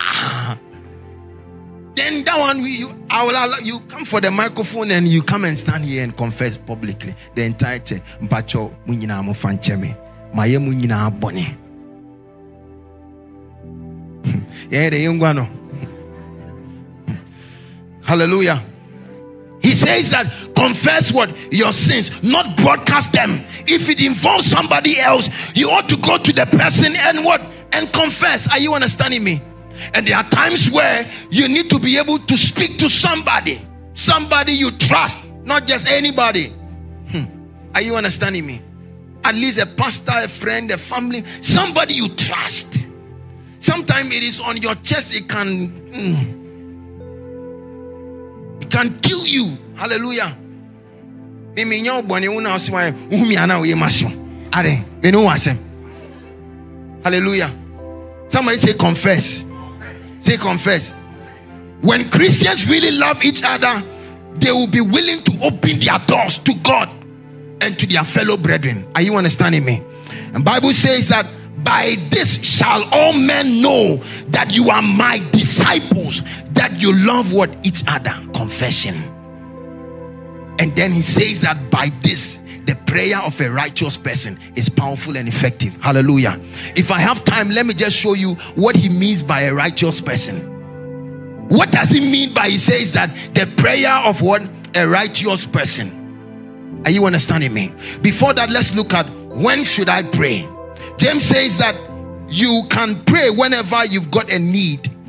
Then that one, you, I will allow you come for the microphone and you come and stand here and confess publicly. The entire church. Mpacho munyina mo fancheme. Maye munyina boni. Yeah, the young one. Hallelujah. He says that confess what? Your sins, not broadcast them. If it involves somebody else, you ought to go to the person and what? And confess. Are you understanding me? And there are times where you need to be able to speak to somebody. Somebody you trust, not just anybody. Hmm. Are you understanding me? At least a pastor, a friend, a family, somebody you trust. Sometimes it is on your chest. It can, mm, it can kill you. Hallelujah. Hallelujah. Somebody say confess. Say confess. When Christians really love each other, they will be willing to open their doors to God and to their fellow brethren. Are you understanding me? And Bible says that by this shall all men know that you are my disciples, that you love what? Each other. Confession. And then he says that by this, the prayer of a righteous person is powerful and effective. Hallelujah. If I have time, let me just show you what he means by a righteous person. What does he mean by he says that the prayer of what? A righteous person. Are you understanding me? Before that, let's look at when should I pray. James says that you can pray whenever you've got a need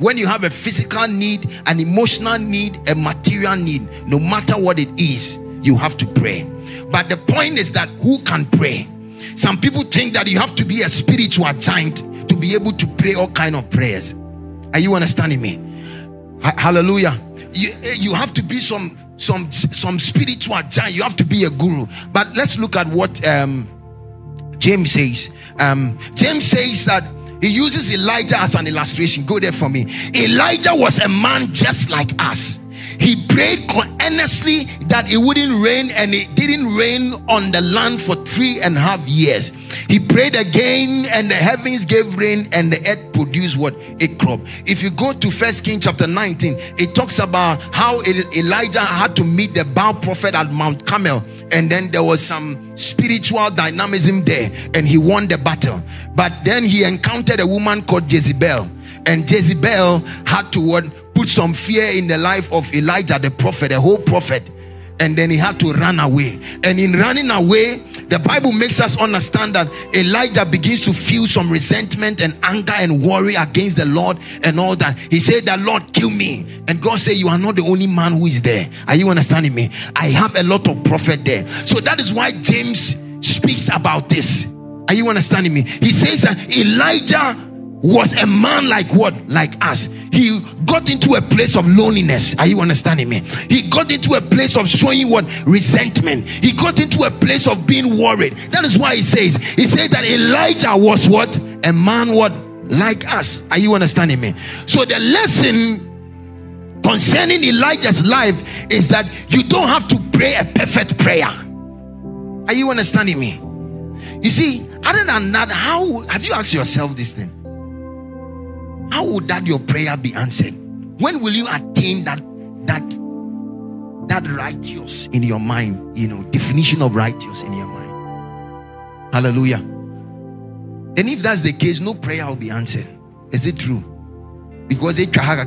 when you have a physical need, an emotional need, a material need, no matter what it is, you have to pray. But the point is that who can pray? Some people think that you have to be a spiritual giant to be able to pray all kind of prayers. Are you understanding me? H- hallelujah. You, you have to be some some some spiritual giant. You have to be a guru. But let's look at what um, James says. Um, James says that he uses Elijah as an illustration. Go there for me. Elijah was a man just like us. He prayed earnestly that it wouldn't rain, and it didn't rain on the land for three and a half years. He prayed again, and the heavens gave rain, and the earth produced what? A crop. If you go to First Kings chapter nineteen, it talks about how Elijah had to meet the Baal prophet at Mount Carmel, and then there was some spiritual dynamism there, and he won the battle. But then he encountered a woman called Jezebel, and Jezebel had to what? Put some fear in the life of Elijah the prophet, the whole prophet, and then he had to run away. And in running away, the Bible makes us understand that Elijah begins to feel some resentment and anger and worry against the Lord and all that. He said that, Lord, kill me. And God said, you are not the only man who is there. Are you understanding me? I have a lot of prophet there. So that is why James speaks about this. Are you understanding me? He says that Elijah was a man like what? Like us. He got into a place of loneliness. Are you understanding me? He got into a place of showing what? Resentment. He got into a place of being worried. That is why he says, he said that Elijah was what? A man what? Like us. Are you understanding me? So the lesson concerning Elijah's life is that you don't have to pray a perfect prayer. Are you understanding me? You see, other than that, how have you asked yourself this thing? How would that your prayer be answered? When will you attain that that that righteous in your mind, you know, definition of righteous in your mind? Hallelujah. And if that's the case, no prayer will be answered. Is it true? Because it how,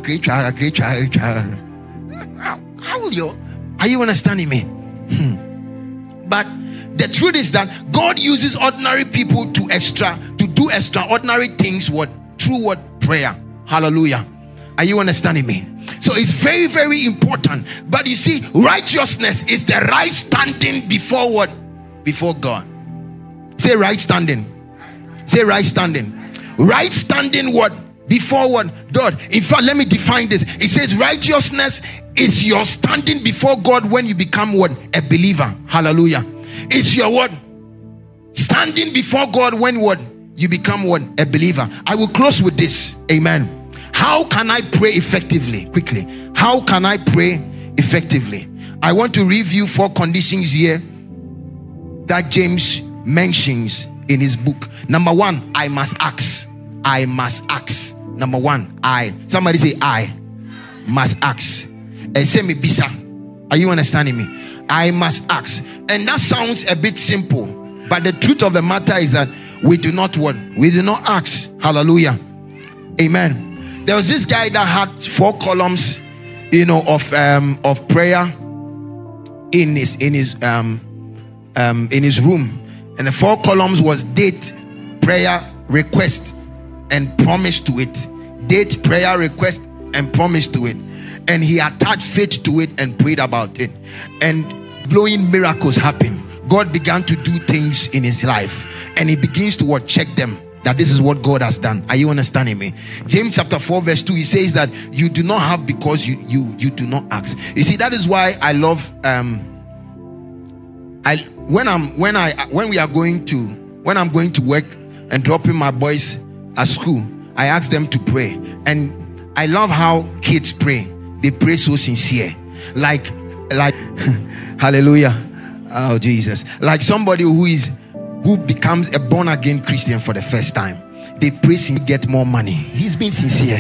how will you? Are you understanding me? Hmm. But the truth is that God uses ordinary people to extra to do extraordinary things. What? Through what? Prayer. Hallelujah. Are you understanding me? So it's very, very important. But you see, righteousness is the right standing before what? Before God. Say right standing. Say right standing. Right standing what? Before what? God. In fact, let me define this. It says righteousness is your standing before God when you become what? A believer. Hallelujah. It's your what? Standing before God when what? You become what? A believer. I will close with this. Amen. How can I pray effectively? Quickly. How can I pray effectively? I want to review four conditions here that James mentions in his book. Number one, I must ask. I must ask. Number one, I. Somebody say I must ask. And say me bisa. Are you understanding me? I must ask. And that sounds a bit simple, but the truth of the matter is that we do not what? We do not ask. Hallelujah. Amen. There was this guy that had four columns, you know, of um of prayer in his in his um um in his room. And the four columns was date, prayer, request, and promise to it. Date, prayer, request, and promise to it. And he attached faith to it and prayed about it. And blowing miracles happened. God began to do things in his life, and he begins to what? Check them, that this is what God has done. Are you understanding me? James chapter four verse two, he says that you do not have because you you you do not ask. You see, that is why I love um I when I'm when I when we are going to when I'm going to work and dropping my boys at school, I ask them to pray. And I love how kids pray. They pray so sincere, like like hallelujah. Oh Jesus. Like somebody who is who becomes a born again Christian for the first time. They pray and get more money. He's being sincere.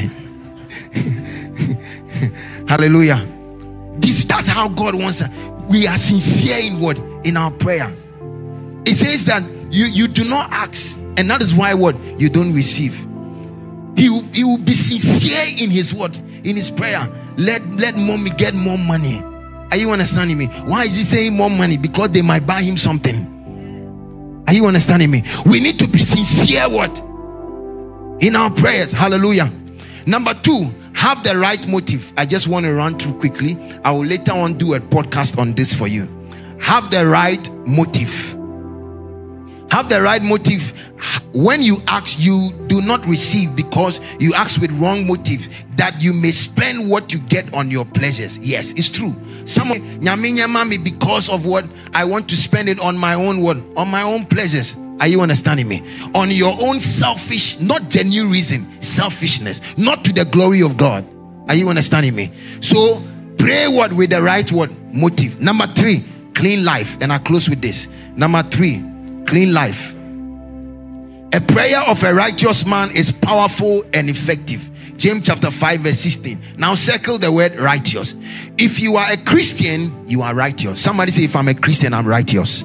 Hallelujah. This that's how God wants us. We are sincere in what? In our prayer. It says that you, you do not ask, and that is why what? You don't receive. He will, he will be sincere in his word, in his prayer. Let let mommy get more money. Are you understanding me? Why is he saying more money? Because they might buy him something. Are you understanding me? We need to be sincere what? In our prayers. Hallelujah. Number two, have the right motive. I just want to run through quickly. I will later on do a podcast on this for you. Have the right motive. Have the right motive. When you ask, you do not receive because you ask with wrong motive, that you may spend what you get on your pleasures. Yes, it's true. Some of nyaminya because of what I want to spend it on my own what on my own pleasures. Are you understanding me? On your own selfish, not genuine reason, selfishness, not to the glory of God. Are you understanding me? So pray what with the right what motive. Number three, clean life. And I close with this. Number three, clean life. A prayer of a righteous man is powerful and effective. James chapter five verse sixteen. Now circle the word righteous. If you are a Christian, you are righteous. Somebody say, if I'm a Christian, I'm righteous.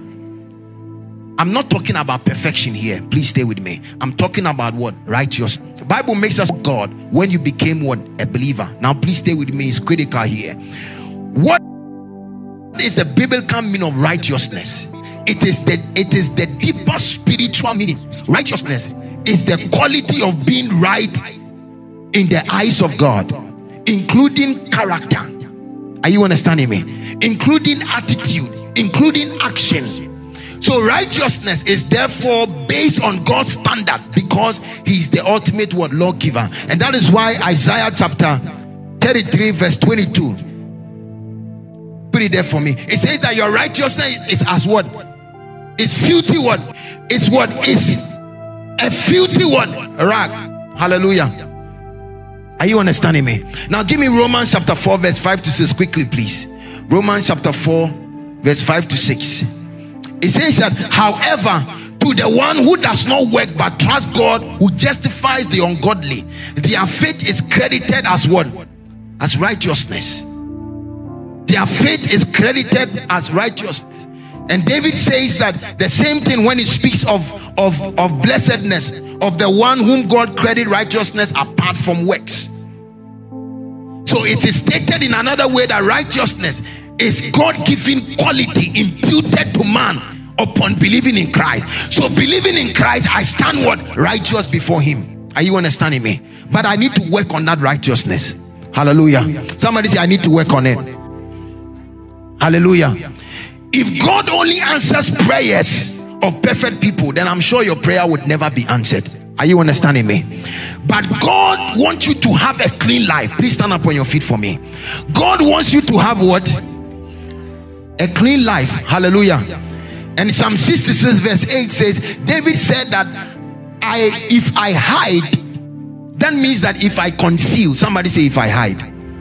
I'm not talking about perfection here. Please stay with me. I'm talking about what? Righteous. The Bible makes us God when you became what? A believer. Now please stay with me. It's critical here. What is the biblical meaning of righteousness? It is the it is the deeper spiritual meaning. Righteousness is the quality of being right in the eyes of God, including character. Are you understanding me? Including attitude, including action. So righteousness is therefore based on God's standard because He's the ultimate word lawgiver. And that is why Isaiah chapter thirty-three verse twenty-two. Put it there for me. It says that your righteousness is as what? It's filthy what? It's what? It's a filthy what? Rag. Hallelujah. Are you understanding me? Now give me Romans chapter four verse five to six quickly, please. Romans chapter four verse five to six. It says that, however, to the one who does not work but trusts God, who justifies the ungodly, their faith is credited as what? As righteousness. Their faith is credited as righteousness. And David says that the same thing when he speaks of, of, of blessedness, of the one whom God credit righteousness apart from works. So it is stated in another way that righteousness is God-given quality imputed to man upon believing in Christ. So believing in Christ, I stand what? Righteous before Him. Are you understanding me? But I need to work on that righteousness. Hallelujah. Somebody say, I need to work on it. Hallelujah. If God only answers prayers of perfect people, then I'm sure your prayer would never be answered. Are you understanding me? But God wants you to have a clean life. Please stand up on your feet for me. God wants you to have what? A clean life. Hallelujah. And Psalm sixty-six verse eight says, David said that I if I hide, that means that if I conceal. Somebody say, if I hide.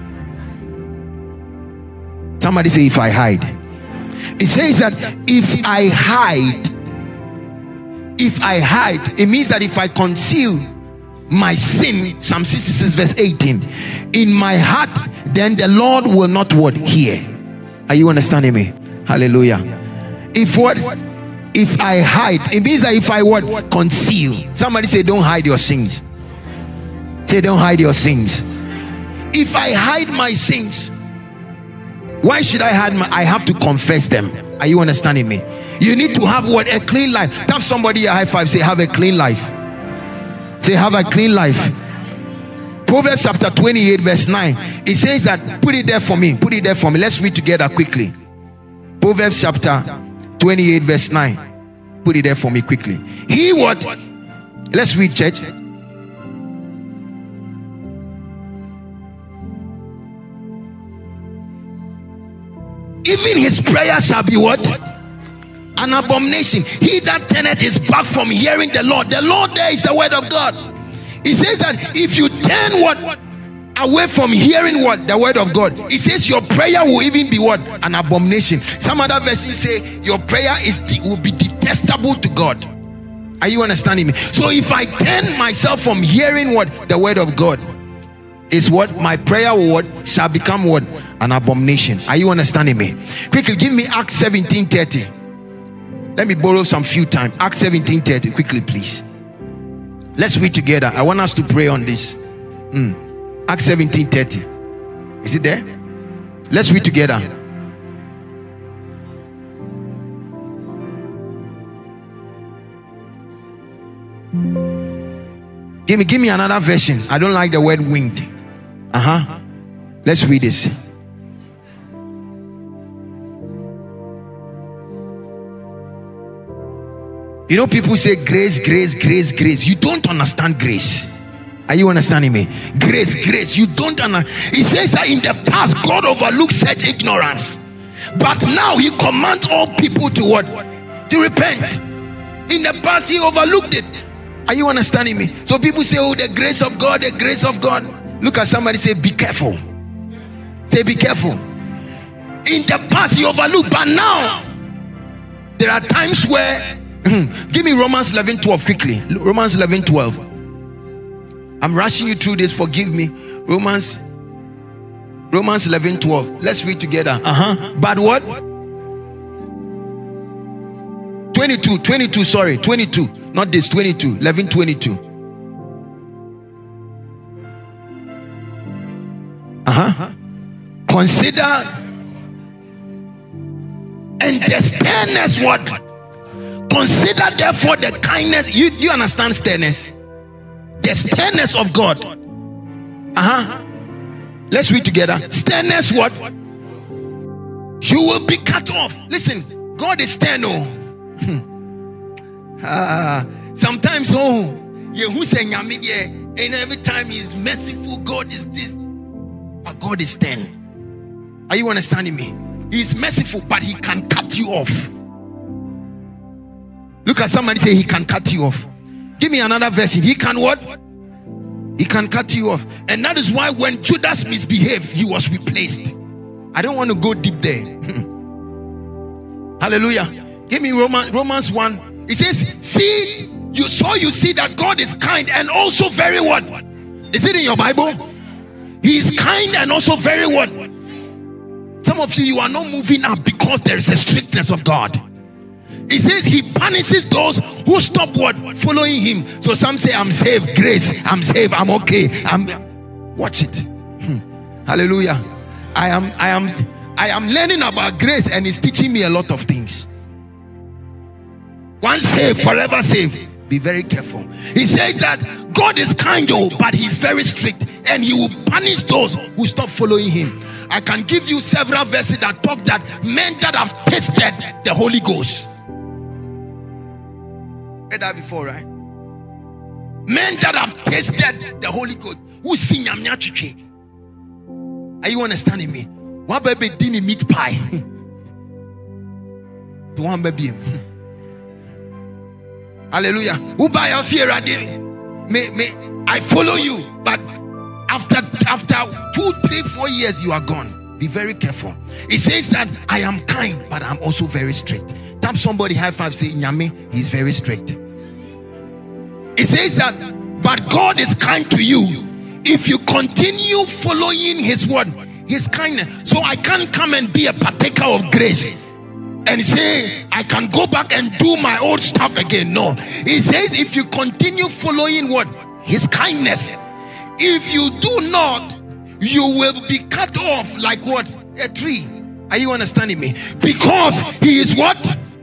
Somebody say, if I hide. It says that if I hide, if I hide, it means that if I conceal my sin, Psalm sixty-six verse eighteen, in my heart, then the Lord will not what? Hear. Are you understanding me? Hallelujah. If what? If I hide, it means that if I what? Conceal. Somebody say, don't hide your sins. Say, don't hide your sins. If I hide my sins, why should I hide my? I have to confess them. Are you understanding me? You need to have what? A clean life. Tap somebody a high five. Say, have a clean life. Say, have a clean life. Proverbs chapter twenty-eight verse nine. It says that, put it there for me. Put it there for me. Let's read together quickly. Proverbs chapter twenty-eight verse nine. Put it there for me quickly. He what? Let's read, church. Even his prayer shall be what? An abomination. He that turneth his back from hearing the Lord. The Lord there is the word of God. He says that if you turn what? Away from hearing what? The word of God. It says your prayer will even be what? An abomination. Some other versions say your prayer is will be detestable to God. Are you understanding me? So if I turn myself from hearing what? The word of God, is what? My prayer will what? Shall become what? An abomination. Are you understanding me? Quickly, give me Acts seventeen thirty. Let me borrow some few time. Acts seventeen thirty. Quickly, please. Let's read together. I want us to pray on this. Mm. Acts seventeen thirty. Is it there? Let's read together. Give me, give me another version. I don't like the word winged. Uh-huh. Let's read this. You know, people say grace, grace, grace, grace. You don't understand grace. Are you understanding me? Grace, grace. You don't understand. It says that in the past, God overlooked such ignorance. But now he commands all people to what? To repent. In the past, he overlooked it. Are you understanding me? So people say, oh, the grace of God, the grace of God. Look at somebody, say, be careful. Say, be careful. In the past, he overlooked. But now, there are times where give me Romans eleven twelve quickly. Romans eleven twelve. I'm rushing you through this. Forgive me. Romans Romans eleven twelve. Let's read together. Uh-huh. But what? twenty-two. twenty-two. Sorry. twenty-two. Not this. twenty-two. eleven twenty-two. Uh-huh. Consider and the sternness what? Consider therefore the kindness. You, you understand sternness? The sternness of God. Uh-huh. Let's read together. Sternness what? You will be cut off. Listen, God is stern. Oh. uh, sometimes, oh, and every time he is merciful, God is this. But God is stern. Are you understanding me? He is merciful, but he can cut you off. Look at somebody, say he can cut you off. Give me another version. He can what? He can cut you off. And that is why when Judas misbehaved, he was replaced. I don't want to go deep there. Hallelujah. Give me Romans, Romans one. It says, see, you saw you see that God is kind and also very what? Is it in your Bible? He is kind and also very what? Some of you, you are not moving up because there is a strictness of God. He says he punishes those who stop what? Following him. So some say, I'm saved, grace. I'm saved, I'm okay. I'm watch it. Hmm. Hallelujah. I am I am I am learning about grace, and it's teaching me a lot of things. Once saved, forever saved. Be very careful. He says that God is kind, oh, but he's very strict, and he will punish those who stop following him. I can give you several verses that talk that men that have tasted the Holy Ghost. Read that before, right? Men that have tasted the Holy Ghost. Who sing Yamyachichi? Are you understanding me? One baby didn't meat pie. To one baby. Hallelujah. Who buy us here? May, may I follow you, but after after two, three, four years, you are gone. Be very careful. It says that I am kind, but I'm also very strict. Tap somebody high five, say Nyame, he's very strict. It says that, but God is kind to you if you continue following his word, his kindness. So I can't come and be a partaker of grace and say I can go back and do my old stuff again. No, he says if you continue following what? His kindness. If you do not, you will be cut off like what? A tree. Are you understanding me? Because he is what?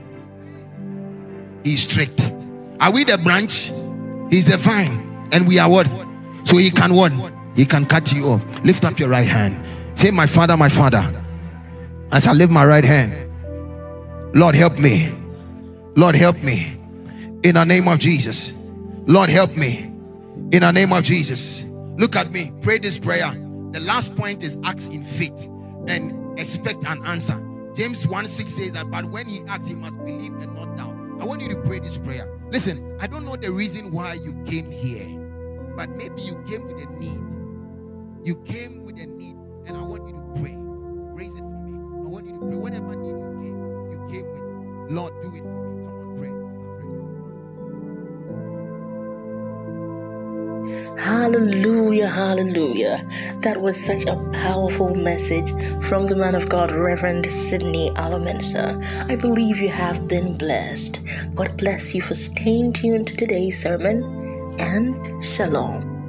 He is strict. Are we the branch? He's the vine, and we are what? So he can what? He can cut you off. Lift up your right hand. Say, my Father, my Father, as I lift my right hand, Lord, help me. Lord, help me. In the name of Jesus. Lord, help me. In the name of Jesus. Look at me. Pray this prayer. The last point is ask in faith and expect an answer. James one six says that, but when he asks, he must believe and not doubt. I want you to pray this prayer. Listen, I don't know the reason why you came here, but maybe you came with a need. You came with a need, and I want you to pray. Raise it for me. I want you to pray. Whatever need you came, you came with. Lord, do it for me. Come on, pray. Hallelujah, hallelujah. That was such a powerful message from the man of God, Reverend Sidney Alamensa. I believe you have been blessed. God bless you for staying tuned to today's sermon, and shalom.